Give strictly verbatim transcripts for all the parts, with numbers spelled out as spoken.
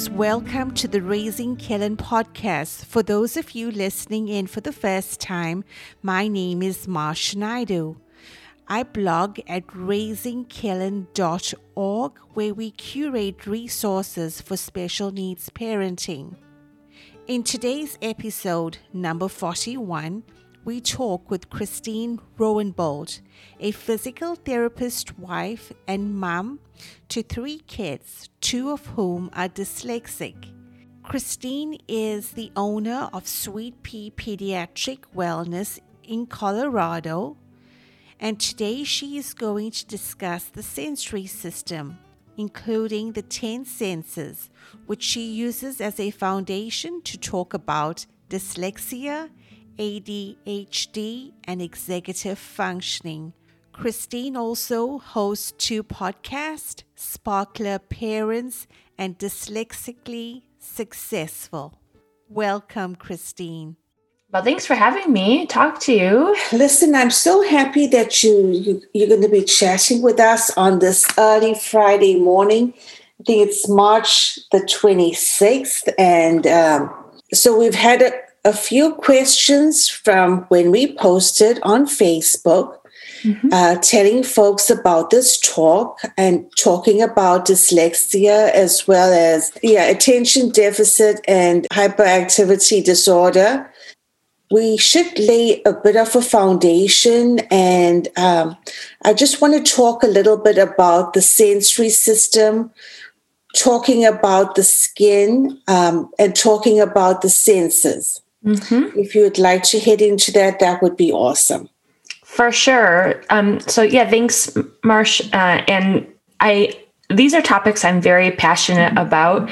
listeners, welcome to the Raising Kellen podcast. For those of you listening in for the first time, my name is Marsha Naidu. I blog at raising kellen dot org, where we curate resources for special needs parenting. In today's episode, number forty-one, we talk with Christine Rowenbold, a physical therapist, wife, and mom to three kids, two of whom are dyslexic. Christine is the owner of Sweet Pea Pediatric Wellness in Colorado, and today she is going to discuss the sensory system, including the ten senses, which she uses as a foundation to talk about dyslexia, A D H D, and executive functioning. Christine also hosts two podcasts, Sparkler Parents and Dyslexically Successful. Welcome, Christine. Well, thanks for having me talk to you. Listen, I'm so happy that you, you, you're going to be chatting with us on this early Friday morning. I think it's March the twenty-sixth. And um, so we've had a, a few questions from when we posted on Facebook. Mm-hmm. Uh, telling folks about this talk and talking about dyslexia as well as yeah, attention deficit and hyperactivity disorder. We should lay a bit of a foundation, and um, I just want to talk a little bit about the sensory system, talking about the skin, um, and talking about the senses. Mm-hmm. If you would like to head into that, that would be awesome. For sure. Um, so yeah, thanks, Marsh. Uh, and I, these are topics I'm very passionate about.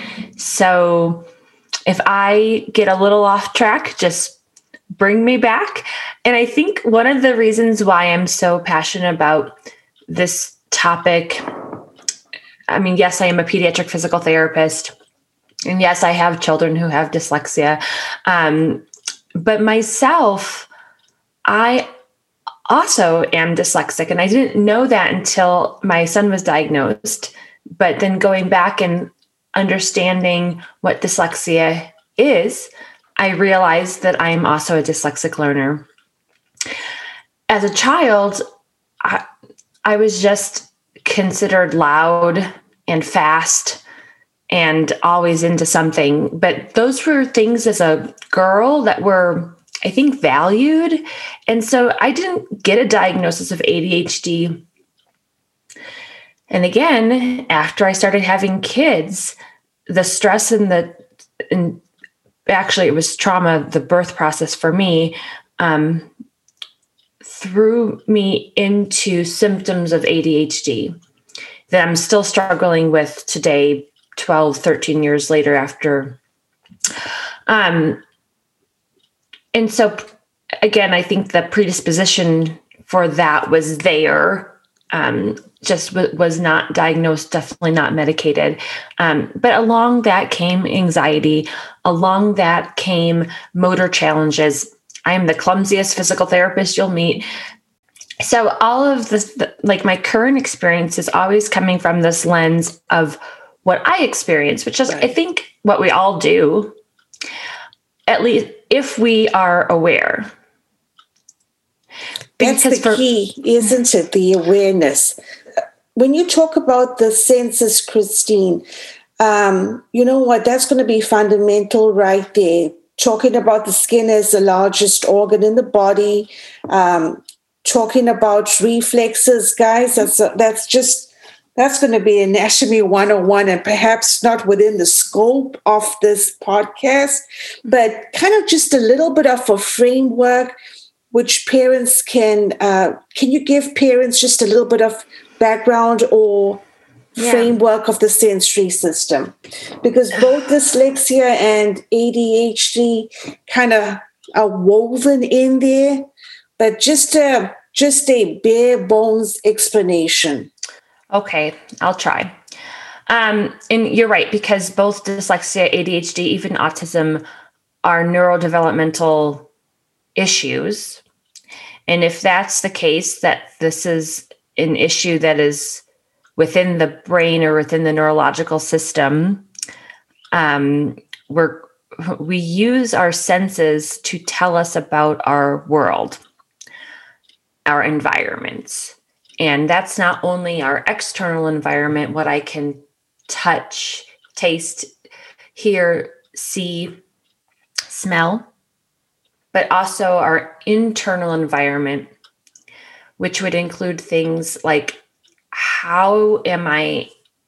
So if I get a little off track, just bring me back. And I think one of the reasons why I'm so passionate about this topic, I mean, yes, I am a pediatric physical therapist. And yes, I have children who have dyslexia. Um, but myself, I also am dyslexic, and I didn't know that until my son was diagnosed. But then going back and understanding what dyslexia is, I realized that I am also a dyslexic learner. As a child, I, I was just considered loud and fast and always into something. But those were things as a girl that were, I think, valued. And so I didn't get a diagnosis of A D H D. And again, after I started having kids, the stress and the, and actually it was trauma, the birth process for me, um, threw me into symptoms of A D H D that I'm still struggling with today, twelve, thirteen years later after, um, And so, again, I think the predisposition for that was there, um, just w- was not diagnosed, definitely not medicated. Um, but along that came anxiety. Along that came motor challenges. I am the clumsiest physical therapist you'll meet. So all of this, the, like my current experience is always coming from this lens of what I experience, which is, right. I think, what we all do, at least if we are aware. That's Because the for, key, isn't it? The awareness. When you talk about the senses, Christine, um, you know what? That's going to be fundamental right there. Talking about the skin as the largest organ in the body, um, talking about reflexes, guys, that's, that's just... That's going to be Anatomy one oh one, and perhaps not within the scope of this podcast, but kind of just a little bit of a framework which parents can, uh, can you give parents just a little bit of background or yeah. framework of the sensory system? Because both dyslexia and A D H D kind of are woven in there, but just a, just a bare bones explanation. Okay, I'll try. Um, and you're right, because both dyslexia, A D H D, even autism are neurodevelopmental issues. And if that's the case, that this is an issue that is within the brain or within the neurological system, Um, we're, we use our senses to tell us about our world, our environments. And that's not only our external environment, what I can touch, taste, hear, see, smell, but also our internal environment, which would include things like, how am I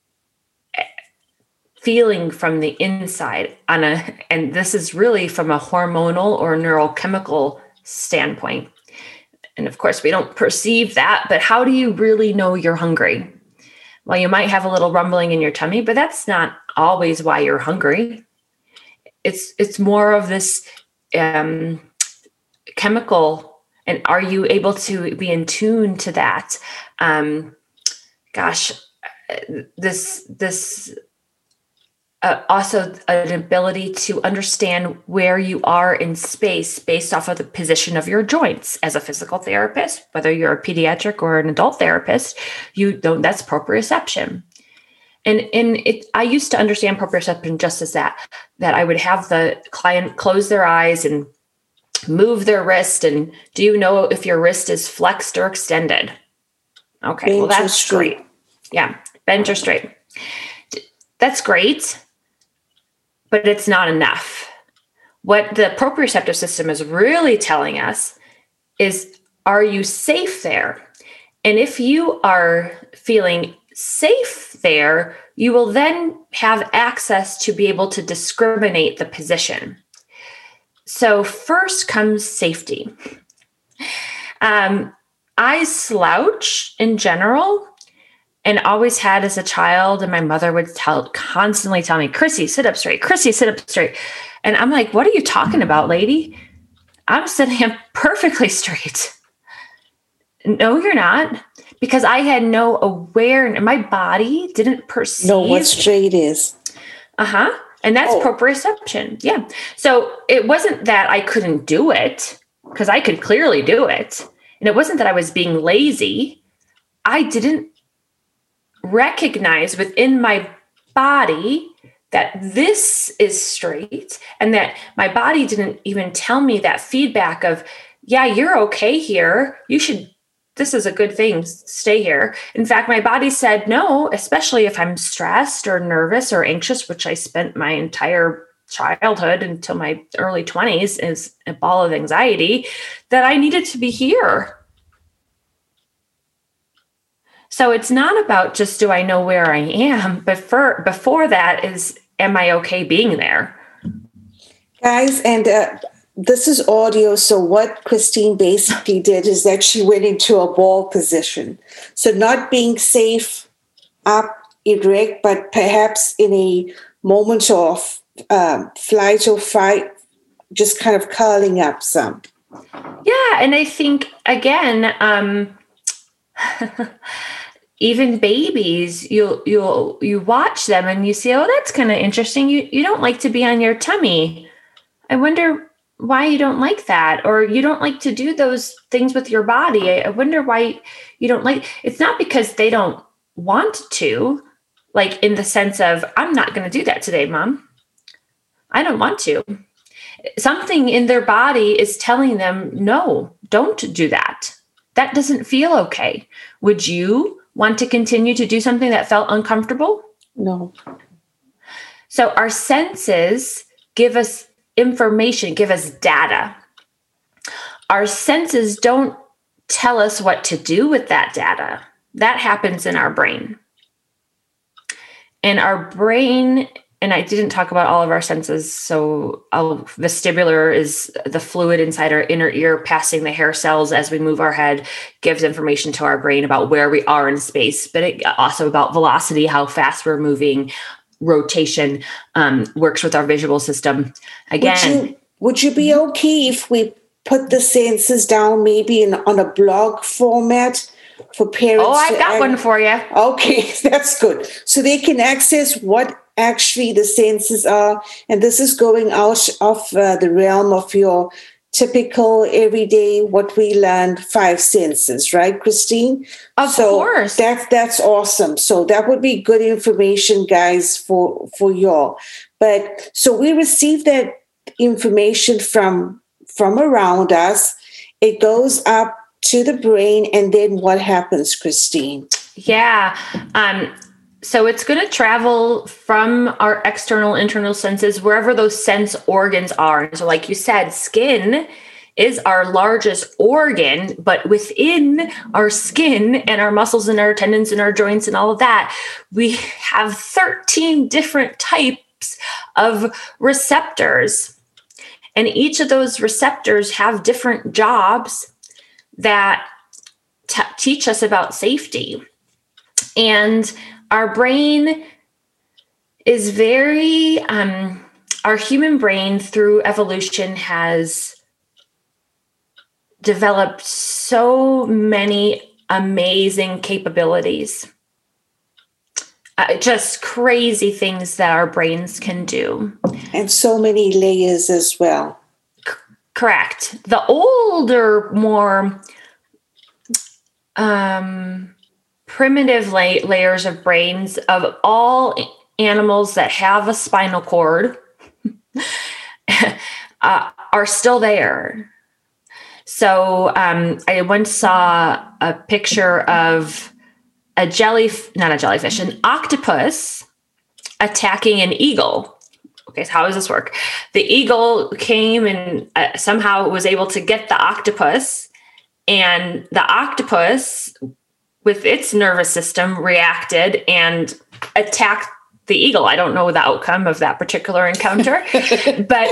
feeling from the inside on a, and this is really from a hormonal or neurochemical standpoint. And of course, we don't perceive that, but how do you really know you're hungry? Well, you might have a little rumbling in your tummy, but that's not always why you're hungry. It's it's more of this um, chemical, and are you able to be in tune to that? Um, gosh, this this. Uh, also an ability to understand where you are in space based off of the position of your joints. As a physical therapist, whether you're a pediatric or an adult therapist, you don't, that's proprioception. And, and it, I used to understand proprioception just as that, that I would have the client close their eyes and move their wrist. And do you know if your wrist is flexed or extended? Okay, Bend well, that's straight. great. Yeah, bend or straight. That's great. But it's not enough. What the proprioceptive system is really telling us is, are you safe there? And if you are feeling safe there, you will then have access to be able to discriminate the position. So first comes safety. Um, I slouch in general, and always had as a child, and my mother would tell, constantly tell me, Chrissy, sit up straight. Chrissy, sit up straight. And I'm like, what are you talking about, lady? I'm sitting up perfectly straight. No, you're not. Because I had no awareness. My body didn't perceive. Know what straight is. Uh-huh. And that's oh. proprioception. Yeah. So it wasn't that I couldn't do it, because I could clearly do it. And it wasn't that I was being lazy. I didn't recognize within my body that this is straight, and that my body didn't even tell me that feedback of, yeah, you're okay here. You should, this is a good thing. Stay here. In fact, my body said no, especially if I'm stressed or nervous or anxious, which I spent my entire childhood until my early twenties is a ball of anxiety, that I needed to be here. So it's not about just, do I know where I am? But for, before that is, am I okay being there? Guys, and uh, this is audio. So what Christine basically did is that she went into a ball position. So not being safe, up, erect, but perhaps in a moment of um, flight or fight, just kind of curling up some. Yeah. And I think, again, um, even babies, you'll, you'll, you watch them and you say, oh, that's kind of interesting. You, you don't like to be on your tummy. I wonder why you don't like that. Or you don't like to do those things with your body. I, I wonder why you don't like, it's not because they don't want to, like in the sense of, I'm not going to do that today, Mom. I don't want to. Something in their body is telling them, no, don't do that. That doesn't feel okay. Would you want to continue to do something that felt uncomfortable? No. So our senses give us information, give us data. Our senses don't tell us what to do with that data. That happens in our brain. And our brain, and I didn't talk about all of our senses, so I'll, vestibular is the fluid inside our inner ear passing the hair cells as we move our head, gives information to our brain about where we are in space, but it also about velocity, how fast we're moving, rotation, um, works with our visual system. Again, would you, would you be okay if we put the senses down maybe in on a blog format for parents? Oh, I've got act- one for you. Okay, that's good. So they can access what actually the senses are, and this is going out of uh, the realm of your typical everyday what we learned five senses, right, Christine? Of so course. That's that's awesome. So that would be good information, guys, for for y'all. But so we receive that information from from around us. It goes up to the brain, and then what happens, Christine? Yeah. Um, so it's going to travel from our external, internal senses, wherever those sense organs are. So like you said, skin is our largest organ, but within our skin and our muscles and our tendons and our joints and all of that, we have thirteen different types of receptors. And each of those receptors have different jobs that t- teach us about safety. And our brain is very, um, our human brain through evolution has developed so many amazing capabilities. Uh, just crazy things that our brains can do. And so many layers as well. C- correct. The older, more um, primitive la- layers of brains of all animals that have a spinal cord uh, are still there. So um, I once saw a picture of a jelly, not a jellyfish, an octopus attacking an eagle. Okay, so how does this work? The eagle came and uh, somehow was able to get the octopus, and the octopus, with its nervous system, reacted and attacked the eagle. I don't know the outcome of that particular encounter, but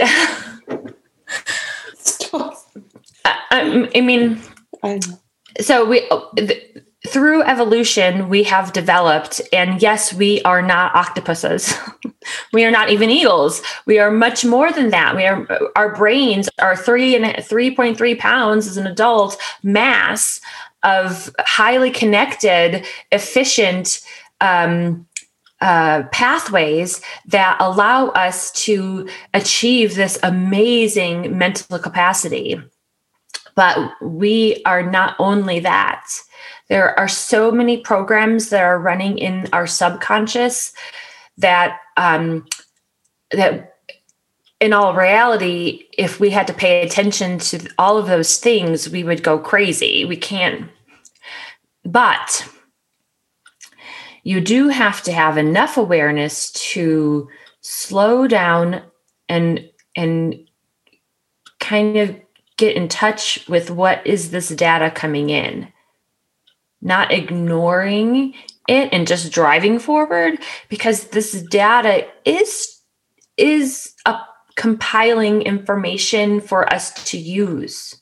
I, I mean, I know. So we, th- through evolution, we have developed, and yes, we are not octopuses. We are not even eagles. We are much more than that. We are, our brains are three and three point three pounds as an adult mass of highly connected, efficient um, uh, pathways that allow us to achieve this amazing mental capacity. But we are not only that. There are so many programs that are running in our subconscious that um, that in all reality, if we had to pay attention to all of those things, we would go crazy. We can't. But you do have to have enough awareness to slow down and and kind of get in touch with what is this data coming in, not ignoring it and just driving forward, because this data is is a compiling information for us to use.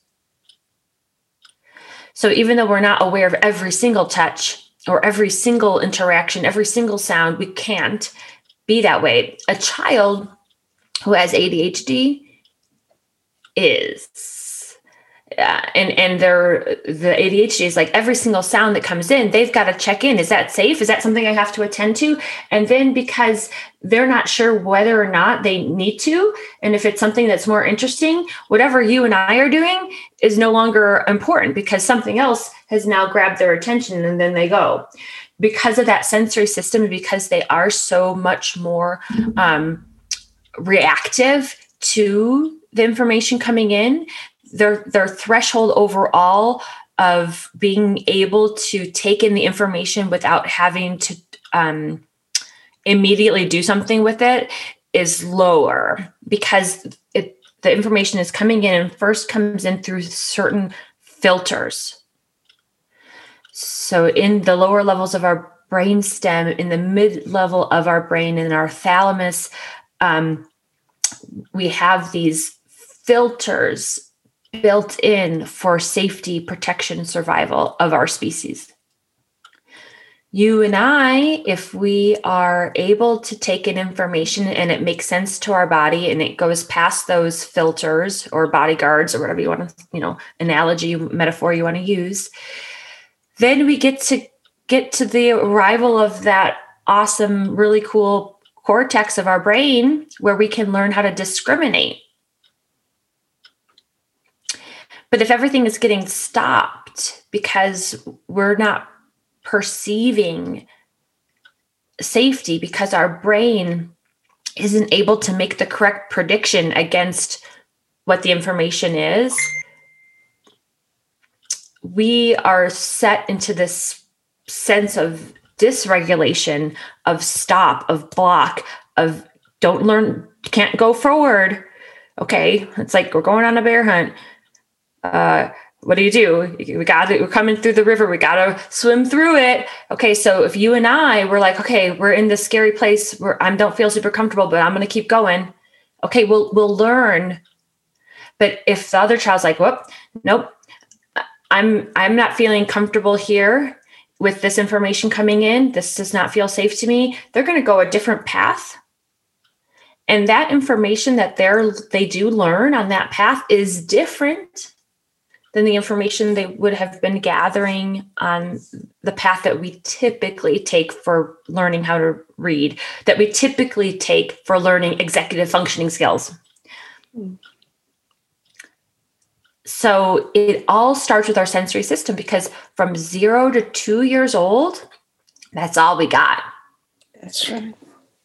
So even though we're not aware of every single touch or every single interaction, every single sound, we can't be that way. A child who has A D H D is. Uh, and and they're, the A D H D is like every single sound that comes in, they've got to check in. Is that safe? Is that something I have to attend to? And then because they're not sure whether or not they need to, and if it's something that's more interesting, whatever you and I are doing is no longer important because something else has now grabbed their attention, and then they go. Because of that sensory system, because they are so much more um, reactive to the information coming in, their their threshold overall of being able to take in the information without having to um, immediately do something with it is lower, because it, the information is coming in and first comes in through certain filters. So in the lower levels of our brain stem, in the mid level of our brain, in our thalamus, um, we have these filters built in for safety, protection, survival of our species. You and I, if we are able to take in information and it makes sense to our body and it goes past those filters or bodyguards or whatever you want to, you know, analogy, metaphor you want to use, then we get to get to the arrival of that awesome, really cool cortex of our brain where we can learn how to discriminate. But if everything is getting stopped because we're not perceiving safety, because our brain isn't able to make the correct prediction against what the information is, we are set into this sense of dysregulation, of stop, of block, of don't learn, can't go forward. Okay, it's like we're going on a bear hunt. Uh, what do you do? We got it. We're coming through the river. We got to swim through it. Okay, so if you and I were like, okay, we're in this scary place where I don't feel super comfortable, but I'm going to keep going. Okay, we'll we'll learn. But if the other child's like, whoop, nope, I'm I'm not feeling comfortable here with this information coming in. This does not feel safe to me. They're going to go a different path. And that information that they're they do learn on that path is different than the information they would have been gathering on the path that we typically take for learning how to read, that we typically take for learning executive functioning skills. Mm. So it all starts with our sensory system, because from zero to two years old, that's all we got. That's right.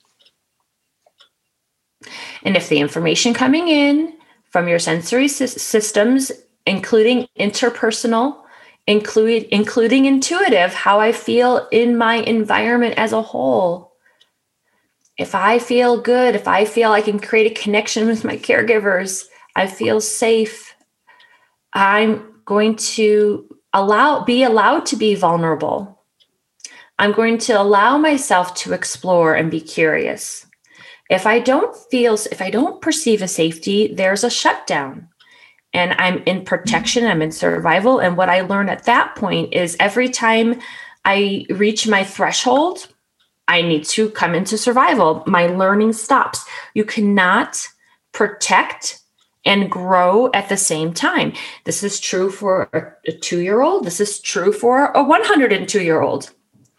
And if the information coming in from your sensory sy- systems, including interpersonal, include, including intuitive, how I feel in my environment as a whole. If I feel good, if I feel I can create a connection with my caregivers, I feel safe, I'm going to allow, be allowed to be vulnerable. I'm going to allow myself to explore and be curious. If I don't feel, if I don't perceive a safety, there's a shutdown. And I'm in protection, I'm in survival. And what I learn at that point is every time I reach my threshold, I need to come into survival. My learning stops. You cannot protect and grow at the same time. This is true for a, a two-year-old. This is true for a one hundred two-year-old.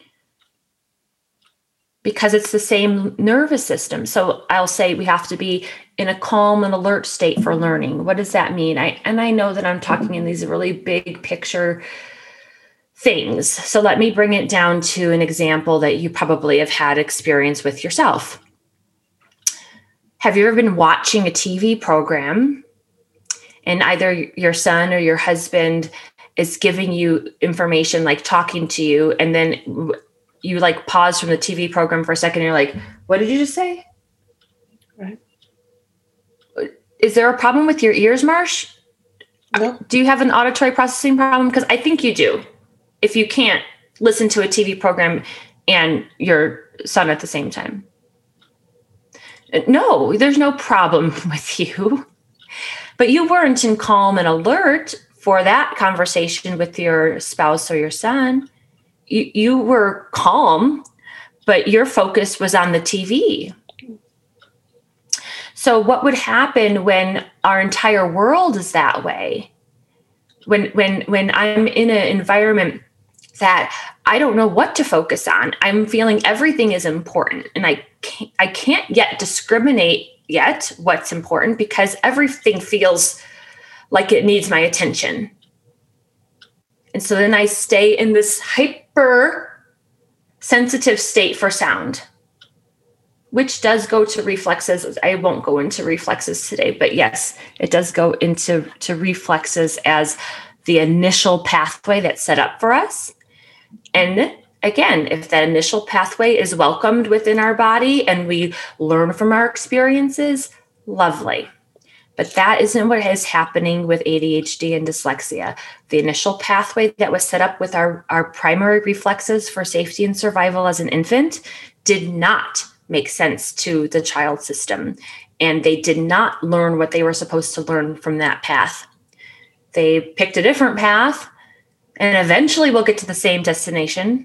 Because it's the same nervous system. So I'll say we have to be in a calm and alert state for learning. What does that mean? I and I know that I'm talking in these really big picture things. So let me bring it down to an example that you probably have had experience with yourself. Have you ever been watching a T V program and either your son or your husband is giving you information, like talking to you, and then you like pause from the T V program for a second and you're like, what did you just say? Right. Is there a problem with your ears, Marsh? No. Do you have an auditory processing problem? Because I think you do. If you can't listen to a T V program and your son at the same time. No, there's no problem with you. But you weren't in calm and alert for that conversation with your spouse or your son. You, you were calm, but your focus was on the T V. So what would happen when our entire world is that way? When when when I'm in an environment that I don't know what to focus on, I'm feeling everything is important, and I can't, I can't yet discriminate yet what's important because everything feels like it needs my attention. And so then I stay in this hyper sensitive state for sound, which does go to reflexes. I won't go into reflexes today, but yes, it does go into to reflexes as the initial pathway that's set up for us. And again, if that initial pathway is welcomed within our body and we learn from our experiences, lovely. But that isn't what is happening with A D H D and dyslexia. The initial pathway that was set up with our, our primary reflexes for safety and survival as an infant did not make sense to the child system. And they did not learn what they were supposed to learn from that path. They picked a different path, and eventually we'll get to the same destination.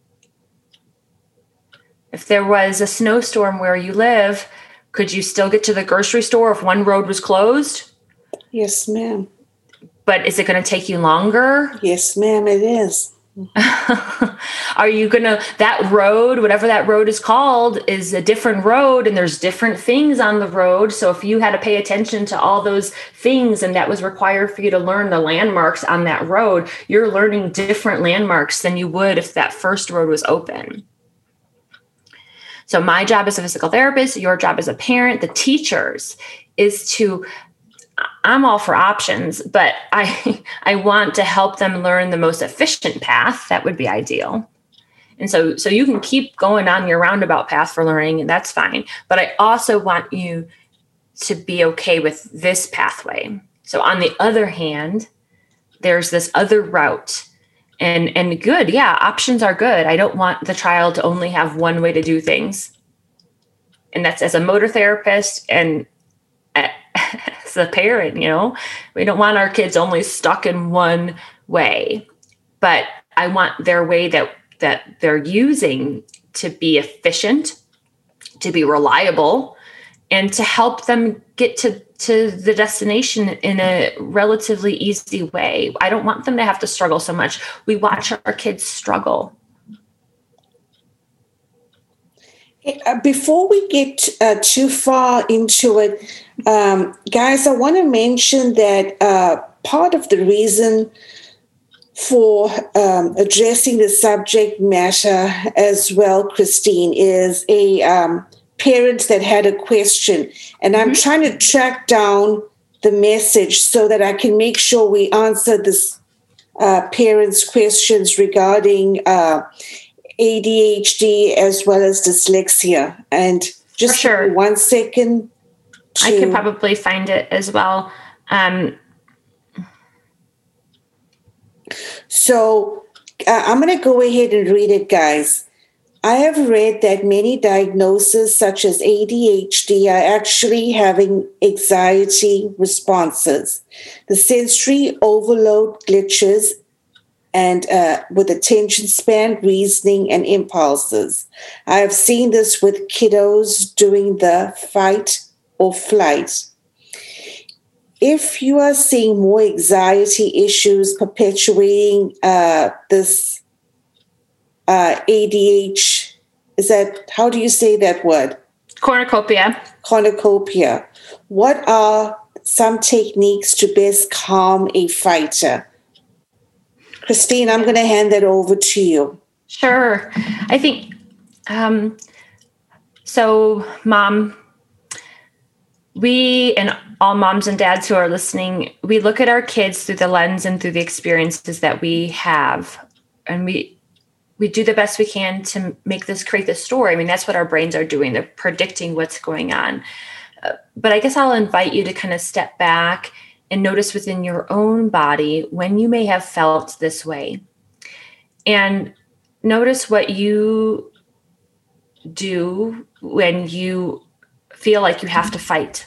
If there was a snowstorm where you live, could you still get to the grocery store if one road was closed? Yes, ma'am. But is it going to take you longer? Yes, ma'am, it is. Are you going to, that road, whatever that road is called, is a different road and there's different things on the road. So if you had to pay attention to all those things and that was required for you to learn the landmarks on that road, you're learning different landmarks than you would if that first road was open. So my job as a physical therapist, your job as a parent, the teachers, is to, I'm all for options, but I I want to help them learn the most efficient path. That would be ideal. And so, so you can keep going on your roundabout path for learning, and that's fine. But I also want you to be okay with this pathway. So on the other hand, there's this other route. And and good, yeah, options are good. I don't want the child to only have one way to do things. And that's as a motor therapist and as a parent, you know, we don't want our kids only stuck in one way. But I want their way that that they're using to be efficient, to be reliable, and to help them get to to the destination in a relatively easy way. I don't want them to have to struggle so much. We watch our kids struggle. Before we get uh, too far into it, um, guys, I want to mention that uh, part of the reason for um, addressing the subject matter as well, Christine, is a um, parent that had a question, and I'm mm-hmm. trying to track down the message so that I can make sure we answer this uh, parent's questions regarding uh, A D H D as well as dyslexia. And just For sure. one second. To... I can probably find it as well. Um, so uh, I'm going to go ahead and read it, guys. I have read that many diagnoses such as A D H D are actually having anxiety responses. The sensory overload glitches and uh, with attention span, reasoning, and impulses. I have seen this with kiddos doing the fight or flight. If you are seeing more anxiety issues perpetuating uh, this Uh, A D H, is that, how do you say that word? Cornucopia. Cornucopia. What are some techniques to best calm a fighter? Christine, I'm going to hand that over to you. Sure. I think, um, so mom, we and all moms and dads who are listening, we look at our kids through the lens and through the experiences that we have. And we, we do the best we can to make this, create this story. I mean, that's what our brains are doing. They're predicting what's going on. Uh, but I guess I'll invite you to kind of step back and notice within your own body when you may have felt this way. And notice what you do when you feel like you have to fight.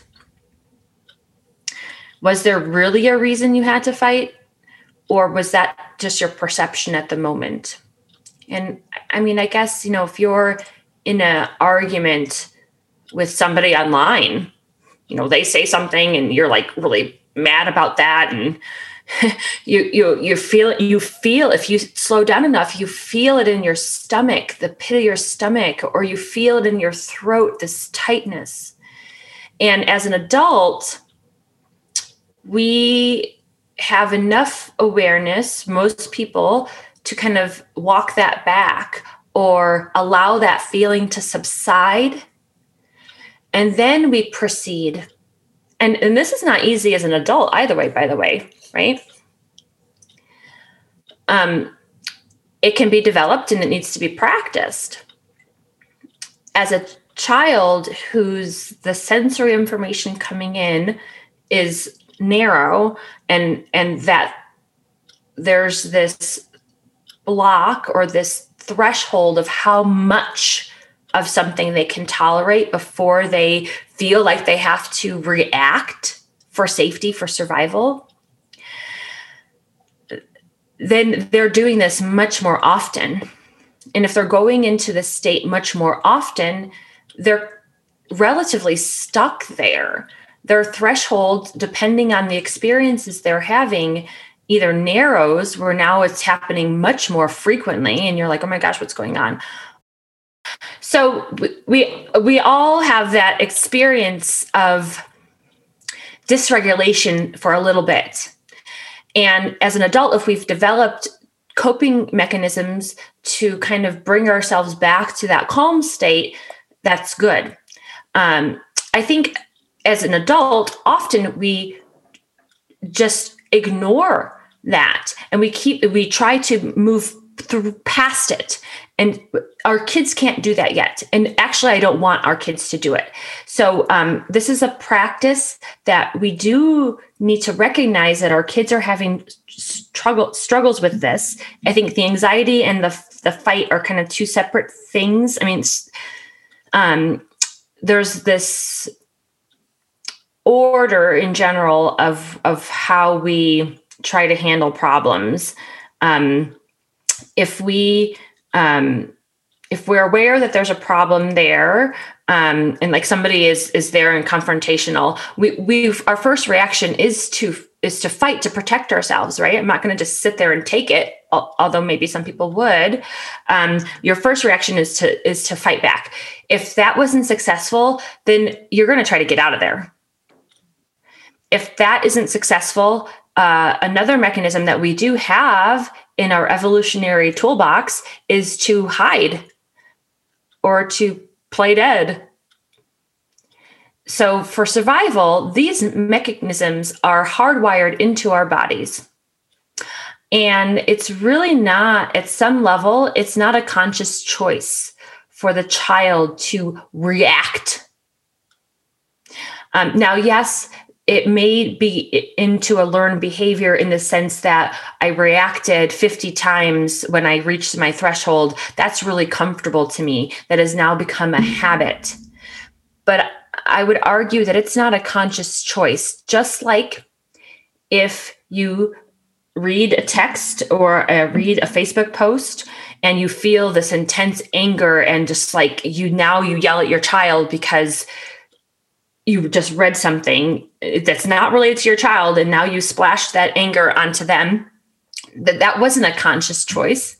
Was there really a reason you had to fight? Or was that just your perception at the moment? And I mean, I guess, you know, if you're in an argument with somebody online, you know, they say something and you're like really mad about that. And you, you, you feel, you feel, if you slow down enough, you feel it in your stomach, the pit of your stomach, or you feel it in your throat, this tightness. And as an adult, we have enough awareness, most people, to kind of walk that back or allow that feeling to subside. And then we proceed. And, and this is not easy as an adult either way, by the way, right? Um, it can be developed and it needs to be practiced. As a child whose the sensory information coming in is narrow and, and that there's this block or this threshold of how much of something they can tolerate before they feel like they have to react for safety, for survival, then they're doing this much more often. And if they're going into this state much more often, they're relatively stuck there. Their threshold, depending on the experiences they're having, either narrows where now it's happening much more frequently and you're like, oh my gosh, what's going on? So we we all have that experience of dysregulation for a little bit. And as an adult, if we've developed coping mechanisms to kind of bring ourselves back to that calm state, that's good. Um, I think as an adult, often we just ignore that and we keep, we try to move through past it. And our kids can't do that yet. And actually, I don't want our kids to do it. So um, this is a practice that we do need to recognize that our kids are having struggle struggles with this. I think the anxiety and the the fight are kind of two separate things. I mean, um, there's this order in general of of how we try to handle problems. Um, if we um, if we're aware that there's a problem there, um, and like somebody is is there and confrontational, we we our first reaction is to is to fight to protect ourselves, right? I'm not going to just sit there and take it, although maybe some people would. Um, your first reaction is to is to fight back. If that wasn't successful, then you're going to try to get out of there. If that isn't successful, uh, another mechanism that we do have in our evolutionary toolbox is to hide or to play dead. So for survival, these mechanisms are hardwired into our bodies. And it's really not, at some level, it's not a conscious choice for the child to react. Um, now, yes, it may be into a learned behavior in the sense that I reacted fifty times when I reached my threshold. That's really comfortable to me. That has now become a habit. But I would argue that it's not a conscious choice. Just like if you read a text or uh, read a Facebook post and you feel this intense anger and just like you now you yell at your child because you just read something that's not related to your child, and now you splash that anger onto them, that that wasn't a conscious choice.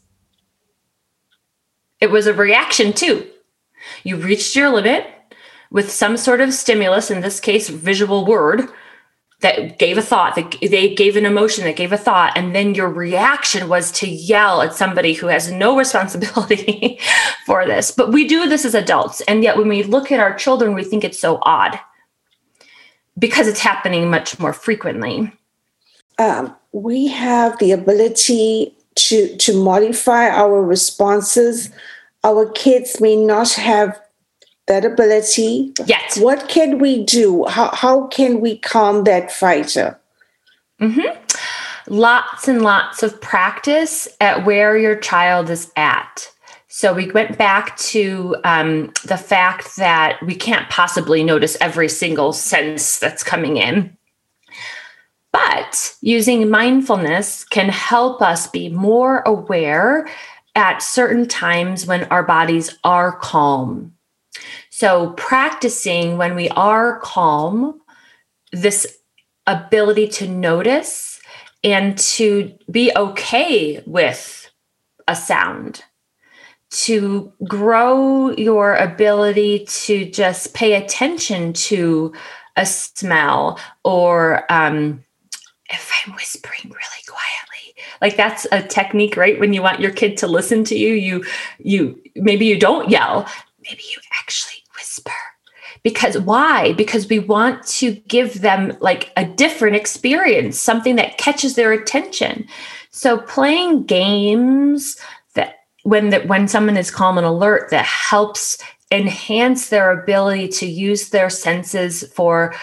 It was a reaction too. You reached your limit with some sort of stimulus, in this case, visual word, that gave a thought, that they gave an emotion, that gave a thought, and then your reaction was to yell at somebody who has no responsibility for this. But we do this as adults, and yet when we look at our children, we think it's so odd, because it's happening much more frequently. Um, we have the ability to, to modify our responses. Our kids may not have that ability. Yet. What can we do? How, how can we calm that fighter? Mm-hmm. Lots and lots of practice at where your child is at. So we went back to um, the fact that we can't possibly notice every single sense that's coming in. But using mindfulness can help us be more aware at certain times when our bodies are calm. So practicing when we are calm, this ability to notice and to be okay with a sound, to grow your ability to just pay attention to a smell, or um, if I'm whispering really quietly, like that's a technique, right? When you want your kid to listen to you, you, you, maybe you don't yell, maybe you actually whisper. Because why? Because we want to give them like a different experience, something that catches their attention. So playing games that when the, when someone is calm and alert, that helps enhance their ability to use their senses for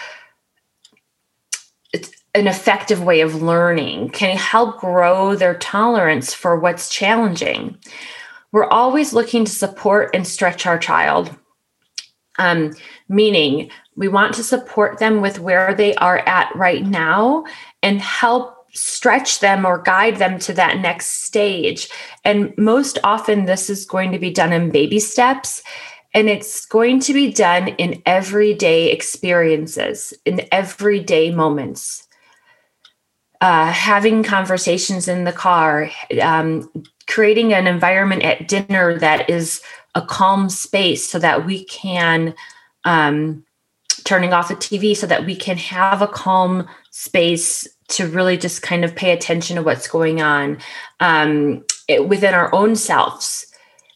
an effective way of learning, can help grow their tolerance for what's challenging. We're always looking to support and stretch our child. Um, meaning we want to support them with where they are at right now and help stretch them or guide them to that next stage. And most often this is going to be done in baby steps, and it's going to be done in everyday experiences, in everyday moments. Uh, having conversations in the car, um, creating an environment at dinner that is a calm space so that we can, um, turning off the T V so that we can have a calm space to really just kind of pay attention to what's going on um, it, within our own selves.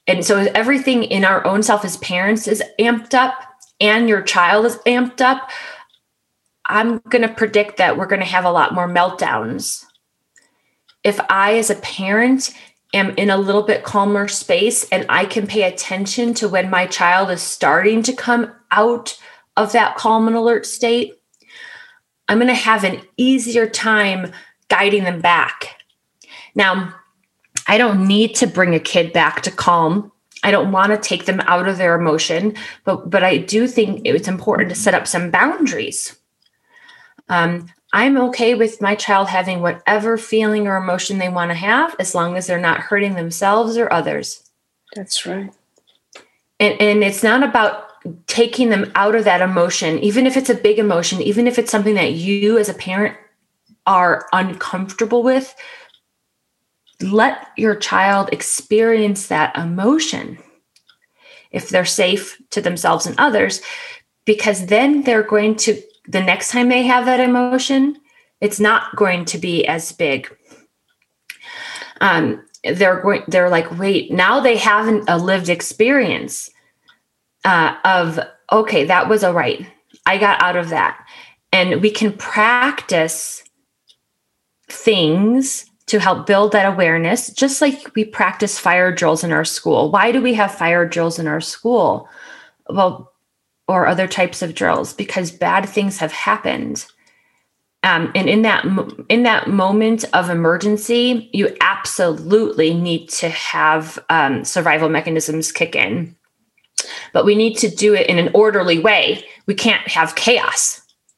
And so everything in our own self as parents is amped up and your child is amped up. I'm going to predict that we're going to have a lot more meltdowns. If I, as a parent, am in a little bit calmer space and I can pay attention to when my child is starting to come out of that calm and alert state, I'm going to have an easier time guiding them back. Now, I don't need to bring a kid back to calm. I don't want to take them out of their emotion, but, but I do think it's important to set up some boundaries. Um, I'm okay with my child having whatever feeling or emotion they want to have, as long as they're not hurting themselves or others. That's right. And, and it's not about taking them out of that emotion, even if it's a big emotion, even if it's something that you as a parent are uncomfortable with. Let your child experience that emotion if they're safe to themselves and others, because then they're going to, the next time they have that emotion, it's not going to be as big. Um, they're going, they're like, wait, now they have a lived experience uh, of, okay, that was all right. I got out of that. And we can practice things to help build that awareness, just like we practice fire drills in our school. Why do we have fire drills in our school? Well, or other types of drills, because bad things have happened. Um, and in that in that moment of emergency, you absolutely need to have um, survival mechanisms kick in. But we need to do it in an orderly way. We can't have chaos.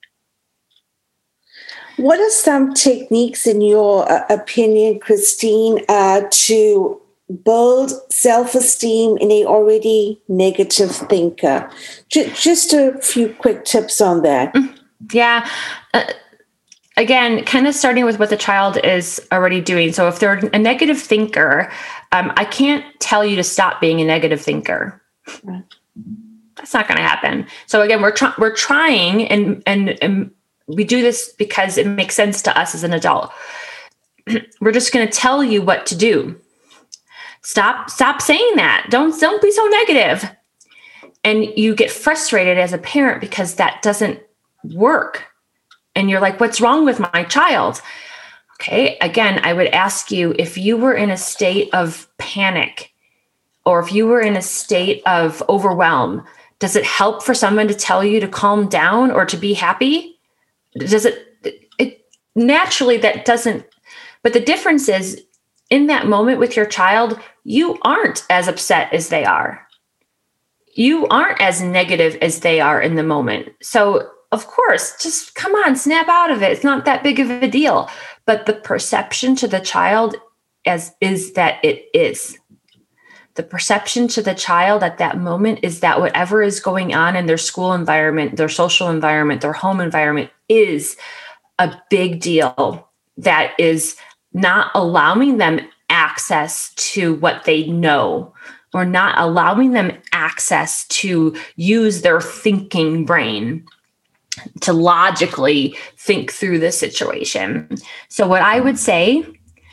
What are some techniques, in your uh, opinion, Christine, uh, to build self-esteem in a already negative thinker? J- just a few quick tips on that. Yeah. Uh, again, kind of starting with what the child is already doing. So if they're a negative thinker, um, I can't tell you to stop being a negative thinker. Right. That's not going to happen. So again, we're trying, we're trying and, and, and we do this because it makes sense to us as an adult. We're just going to tell you what to do. Stop, stop saying that. Don't, don't be so negative. And you get frustrated as a parent because that doesn't work. And you're like, what's wrong with my child? Okay. Again, I would ask you, if you were in a state of panic, or if you were in a state of overwhelm, does it help for someone to tell you to calm down or to be happy? Does it, it naturally that doesn't, but the difference is in that moment with your child, you aren't as upset as they are. You aren't as negative as they are in the moment. So of course, just come on, snap out of it. It's not that big of a deal, but the perception to the child as is that it is. The perception to the child at that moment is that whatever is going on in their school environment, their social environment, their home environment is a big deal that is not allowing them access to what they know, or not allowing them access to use their thinking brain to logically think through the situation. So what I would say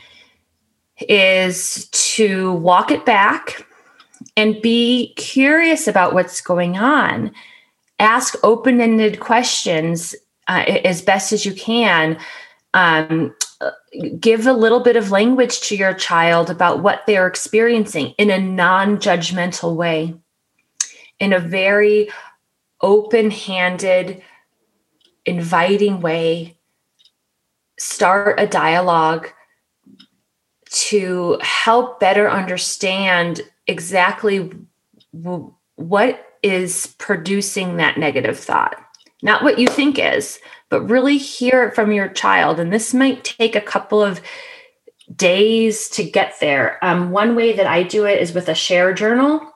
is to walk it back and be curious about what's going on. Ask open-ended questions uh, as best as you can. Um, give a little bit of language to your child about what they're experiencing in a non-judgmental way, in a very open-handed, inviting way. Start a dialogue to help better understand exactly w- what is producing that negative thought. Not what you think is, but really hear it from your child. And this might take a couple of days to get there. Um, one way that I do it is with a share journal.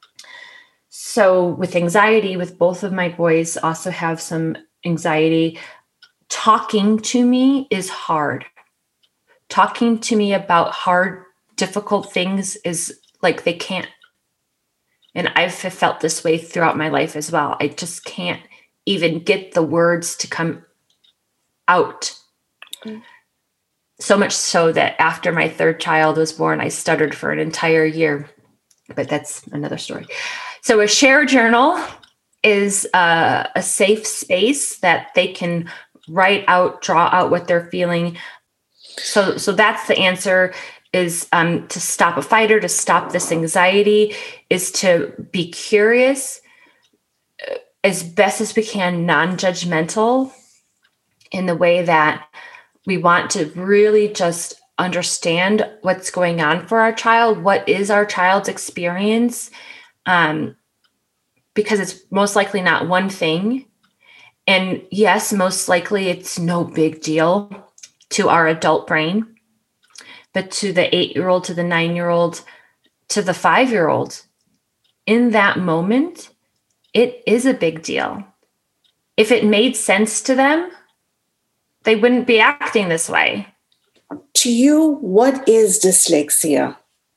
So with anxiety, with both of my boys also have some anxiety, talking to me is hard. Talking to me about hard, difficult things is like they can't. And I've felt this way throughout my life as well. I just can't even get the words to come out. Mm. So much so that after my third child was born, I stuttered for an entire year. but that's another story. So a share journal is uh, a safe space that they can write out, draw out what they're feeling. So, so that's the answer, is um, to stop a fight or to stop this anxiety, is to be curious as best as we can, non-judgmental, in the way that we want to really just understand what's going on for our child. What is our child's experience? Um, because it's most likely not one thing. And yes, most likely it's no big deal to our adult brain, but to the eight-year-old, to the nine-year-old, to the five-year-old, in that moment, it is a big deal. If it made sense to them, they wouldn't be acting this way. To you, what is dyslexia?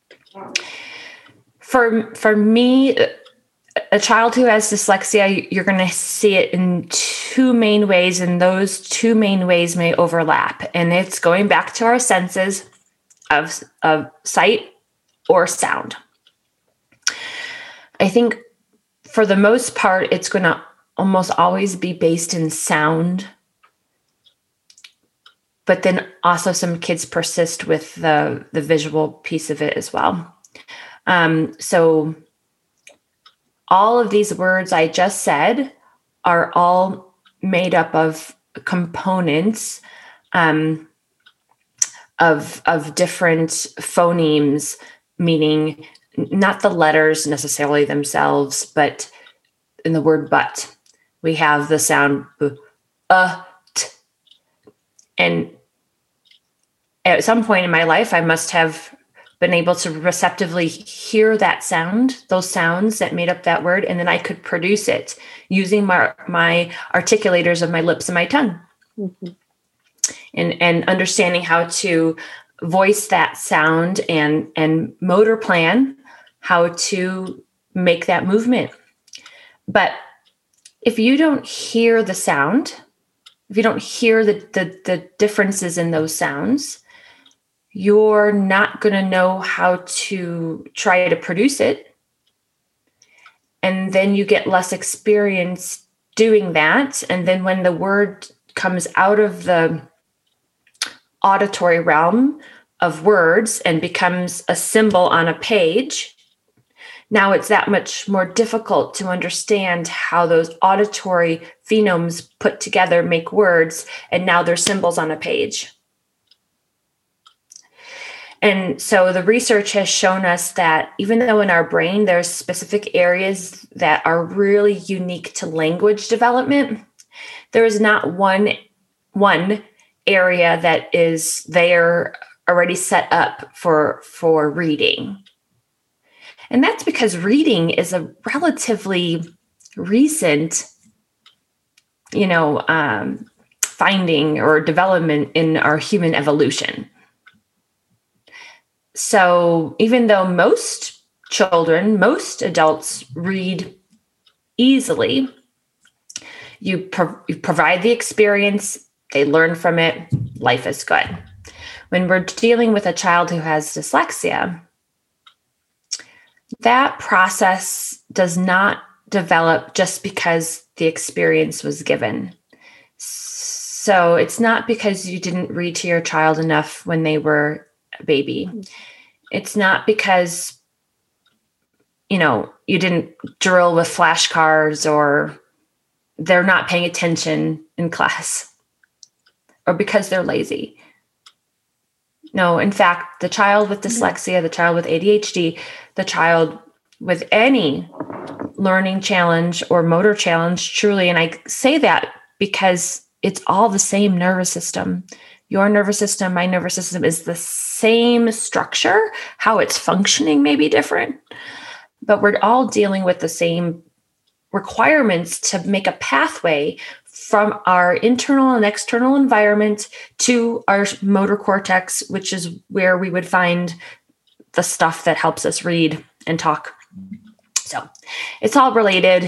For, for me, a child who has dyslexia, you're going to see it in two main ways, and those two main ways may overlap. And it's going back to our senses of, of sight or sound. I think for the most part, it's going to almost always be based in sound. But then also some kids persist with the, the visual piece of it as well. Um, so all of these words I just said are all made up of components um, of, of different phonemes, meaning not the letters necessarily themselves, but in the word but, we have the sound b, uh, t. And at some point in my life, I must have been able to receptively hear that sound, those sounds that made up that word, and then I could produce it using my, my articulators of my lips and my tongue. Mm-hmm. And, and understanding how to voice that sound and, and motor plan how to make that movement. But if you don't hear the sound, if you don't hear the, the, the differences in those sounds, you're not going to know how to try to produce it. And then you get less experience doing that. And then when the word comes out of the auditory realm of words and becomes a symbol on a page, now it's that much more difficult to understand how those auditory phonemes put together make words, and now they're symbols on a page. And so the research has shown us that even though in our brain there's specific areas that are really unique to language development, there is not one, one area that is there already set up for, for reading. And that's because reading is a relatively recent, you know, um, finding or development in our human evolution. So even though most children, most adults read easily, you, pro- you provide the experience, they learn from it, life is good. When we're dealing with a child who has dyslexia, that process does not develop just because the experience was given. So it's not because you didn't read to your child enough when they were a baby. It's not because, you know, you didn't drill with flashcards or they're not paying attention in class or because they're lazy. No, in fact, the child with dyslexia, the child with A D H D, the child with any learning challenge or motor challenge, truly, and I say that because it's all the same nervous system. Your nervous system, my nervous system is the same structure. How it's functioning may be different, but we're all dealing with the same requirements to make a pathway from our internal and external environment to our motor cortex, which is where we would find the stuff that helps us read and talk. So it's all related.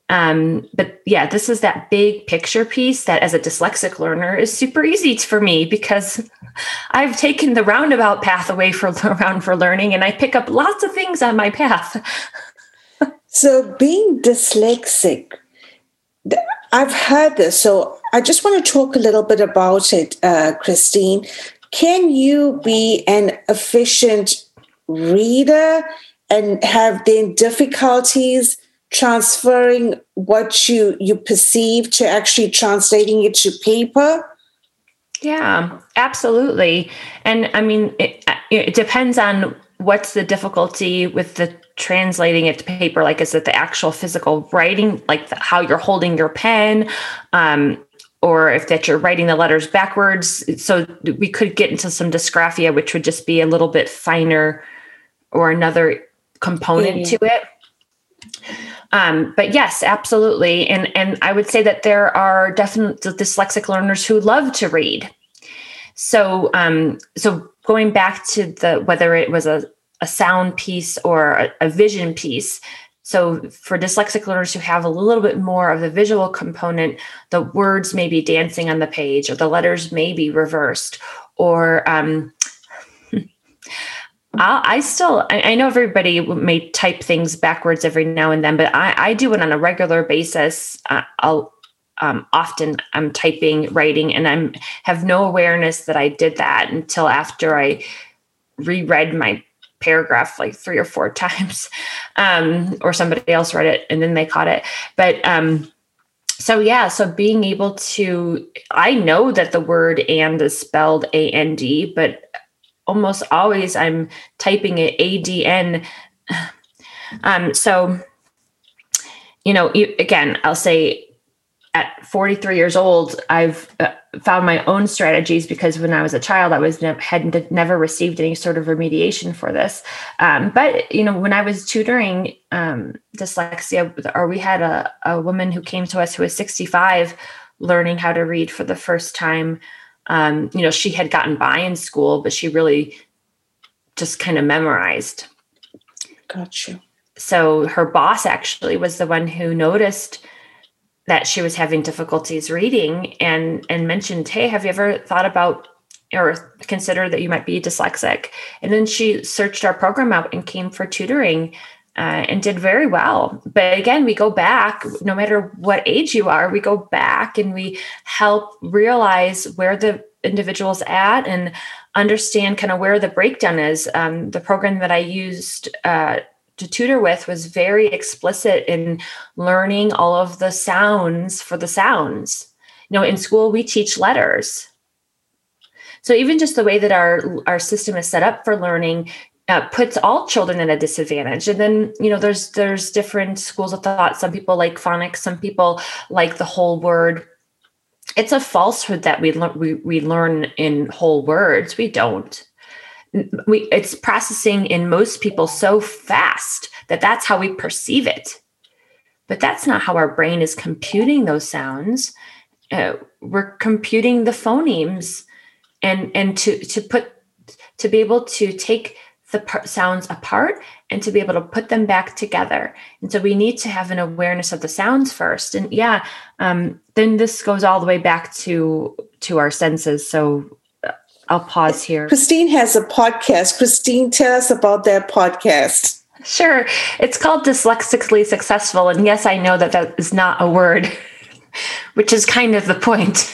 Um, but yeah, this is that big picture piece that as a dyslexic learner is super easy for me because I've taken the roundabout path away for around for learning, and I pick up lots of things on my path. So being dyslexic, I've heard this. So I just want to talk a little bit about it, uh, Christine. Can you be an efficient reader and have then difficulties transferring what you, you perceive to actually translating it to paper? Yeah, absolutely. And I mean, it, it depends on what's the difficulty with the translating it to paper. Like, is it the actual physical writing, like the, how you're holding your pen, um, or if that you're writing the letters backwards? So we could get into some dysgraphia, which would just be a little bit finer or another component mm-hmm. to it. Um, but yes, absolutely. And, and I would say that there are definitely dyslexic learners who love to read. So, um, so going back to the, whether it was a, a sound piece or a, a vision piece. So for dyslexic learners who have a little bit more of the visual component, the words may be dancing on the page, or the letters may be reversed, or, um, I still, I know everybody may type things backwards every now and then, but I, I do it on a regular basis. Uh, I'll um, often I'm typing, writing, and I'm have no awareness that I did that until after I reread my paragraph like three or four times, um, or somebody else read it and then they caught it. But um, so yeah, so being able to, I know that the word "and" is spelled A N D, but almost always I'm typing it A D N. Um, so, you know, again, I'll say at forty-three years old, I've uh, found my own strategies because when I was a child, I was ne- had never received any sort of remediation for this. Um, but, you know, when I was tutoring um, dyslexia, or we had a, a woman who came to us who was sixty-five learning how to read for the first time. Um, you know, she had gotten by in school, but she really just kind of memorized. Gotcha. So her boss actually was the one who noticed that she was having difficulties reading and, and mentioned, hey, have you ever thought about or considered that you might be dyslexic? And then she searched our program out and came for tutoring uh, and did very well. But again, we go back, no matter what age you are, we go back and we help realize where the individual's at and understand kind of where the breakdown is. Um, the program that I used uh, to tutor with was very explicit in learning all of the sounds for the sounds. You know, in school, we teach letters. So even just the way that our, our system is set up for learning Uh, puts all children at a disadvantage. And then, you know, there's there's different schools of thought. Some people like phonics, some people like the whole word. It's a falsehood that we le- we we learn in whole words. We don't. We it's processing in most people so fast that that's how we perceive it. But that's not how our brain is computing those sounds. Uh, we're computing the phonemes, and and to to put to be able to take the par- sounds apart and to be able to put them back together. And so we need to have an awareness of the sounds first. And yeah, um, then this goes all the way back to, to our senses. So I'll pause here. Christine has a podcast. Christine, tell us about that podcast. Sure. It's called Dyslexically Successful. And yes, I know that that is not a word, which is kind of the point.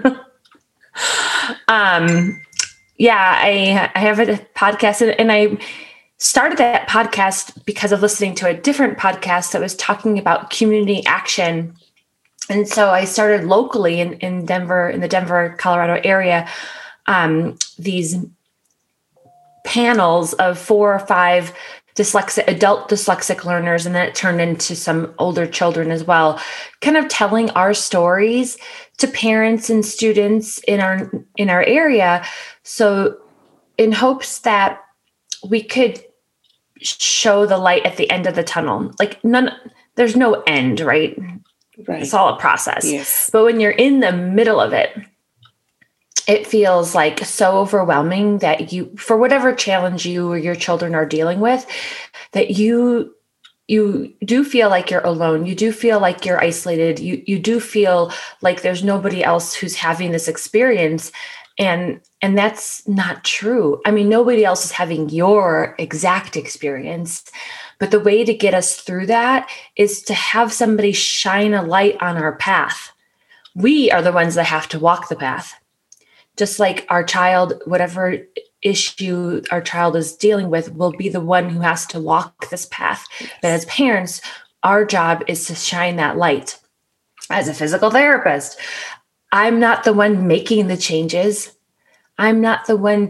um, Yeah, I, I have a podcast, and I started that podcast because of listening to a different podcast that was talking about community action. And so I started locally in, in Denver, in the Denver, Colorado area, um, these panels of four or five dyslexic, adult dyslexic learners, and then it turned into some older children as well, kind of telling our stories to parents and students in our in our area. So in hopes that we could show the light at the end of the tunnel. Like none, there's no end, right? Right. It's all a process. Yes. But when you're in the middle of it, it feels like so overwhelming that you, for whatever challenge you or your children are dealing with, that you you do feel like you're alone. You do feel like you're isolated. You you do feel like there's nobody else who's having this experience. And and that's not true. I mean, nobody else is having your exact experience. But the way to get us through that is to have somebody shine a light on our path. We are the ones that have to walk the path. Just like our child, whatever issue our child is dealing with, will be the one who has to walk this path. Yes. But as parents, our job is to shine that light. As a physical therapist, I'm not the one making the changes. I'm not the one.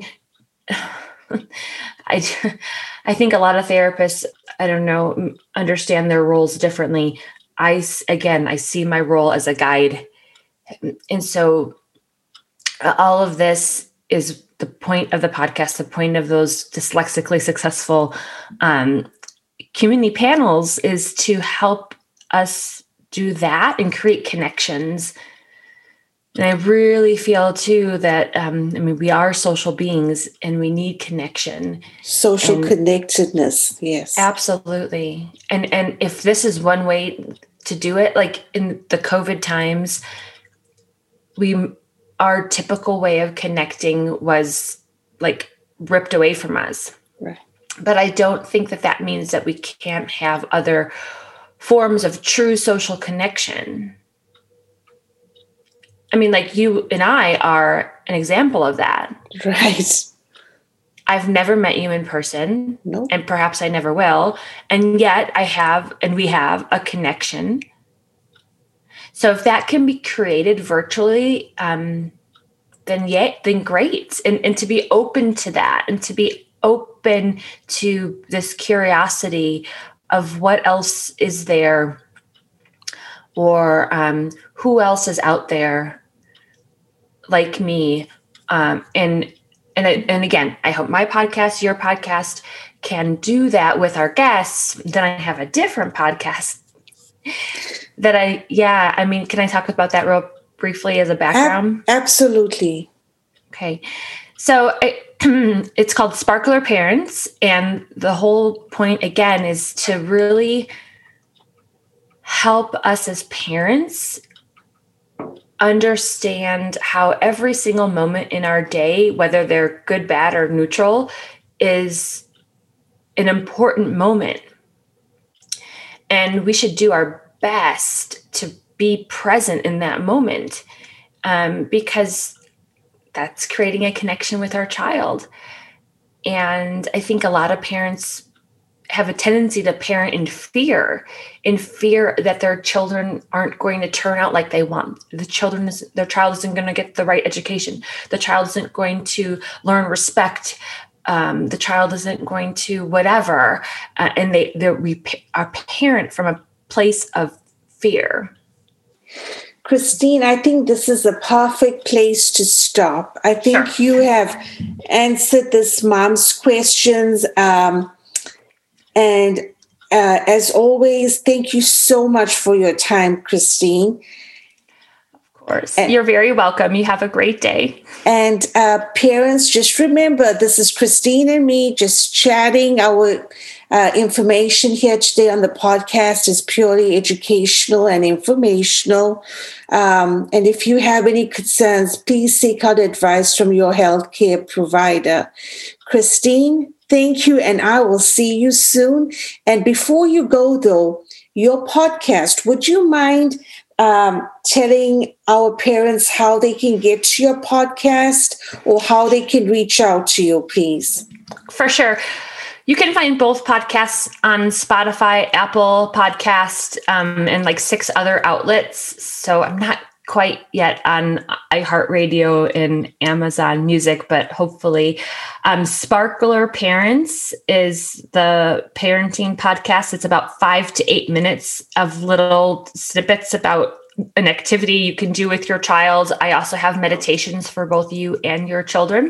I, I think a lot of therapists, I don't know, understand their roles differently. I, again, I see my role as a guide. And so all of this is the point of the podcast, the point of those dyslexically successful um, community panels is to help us do that and create connections. And I really feel too that, um, I mean, we are social beings and we need connection. Social and connectedness, yes. Absolutely. And and if this is one way to do it, like in the COVID times, we our typical way of connecting was like ripped away from us. Right. But I don't think that that means that we can't have other forms of true social connection. I mean, like you and I are an example of that. Right. I've never met you in person, nope. And perhaps I never will. And yet I have, and we have a connection. So if that can be created virtually, um, then yeah, then great. And, and to be open to that and to be open to this curiosity of what else is there or um, who else is out there like me. Um, and, and, and again, I hope my podcast, your podcast can do that with our guests. Then I have a different podcast that I, yeah, I mean, can I talk about that real briefly as a background? Ab- absolutely. Okay. So I, it's called Sparkler Parents. And the whole point, again, is to really help us as parents understand how every single moment in our day, whether they're good, bad, or neutral, is an important moment. And we should do our best to be present in that moment um, because that's creating a connection with our child. And I think a lot of parents have a tendency to parent in fear, in fear that their children aren't going to turn out like they want. The children, is, their child isn't going to get the right education. The child isn't going to learn respect. Um, the child isn't going to whatever. Uh, and they, we are parent from a place of fear. Christine, I think this is a perfect place to stop. I think Sure. you have answered this mom's questions. Um, and uh, as always, thank you so much for your time, Christine. Of course. And, you're very welcome. You have a great day. And uh, parents, just remember, this is Christine and me just chatting. Our uh, information here today on the podcast is purely educational and informational. Um, and if you have any concerns, please seek out advice from your healthcare provider. Christine, thank you, and I will see you soon. And before you go, though, your podcast, would you mind um, telling our parents how they can get to your podcast or how they can reach out to you, please? For sure. You can find both podcasts on Spotify, Apple Podcast, um, and like six other outlets. So I'm not quite yet on iHeartRadio and Amazon Music, but hopefully. Um, Sparkler Parents is the parenting podcast. It's about five to eight minutes of little snippets about an activity you can do with your child. I also have meditations for both you and your children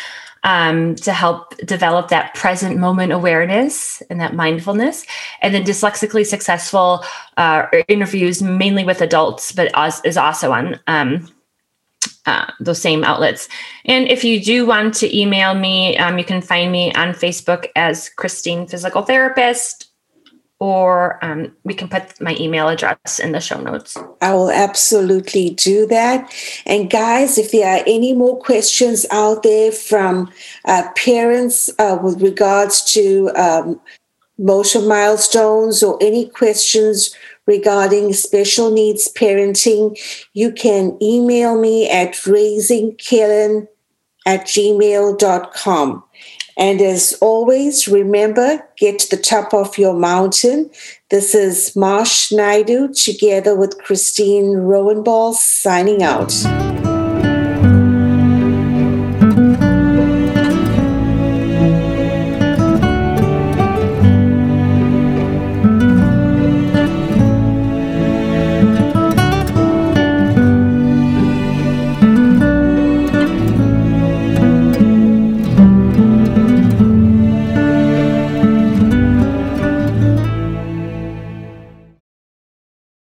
um, to help develop that present moment awareness and that mindfulness. And then Dyslexically Successful uh, interviews mainly with adults, but is also on um, uh, those same outlets. And if you do want to email me, um, you can find me on Facebook as Christine Physical Therapist, or um, we can put my email address in the show notes. I will absolutely do that. And guys, if there are any more questions out there from uh, parents uh, with regards to um, motor milestones or any questions regarding special needs parenting, you can email me at raisingkellen at gmail dot com. And as always, remember, get to the top of your mountain. This is Marsh Naidu together with Christine Rowenball signing out.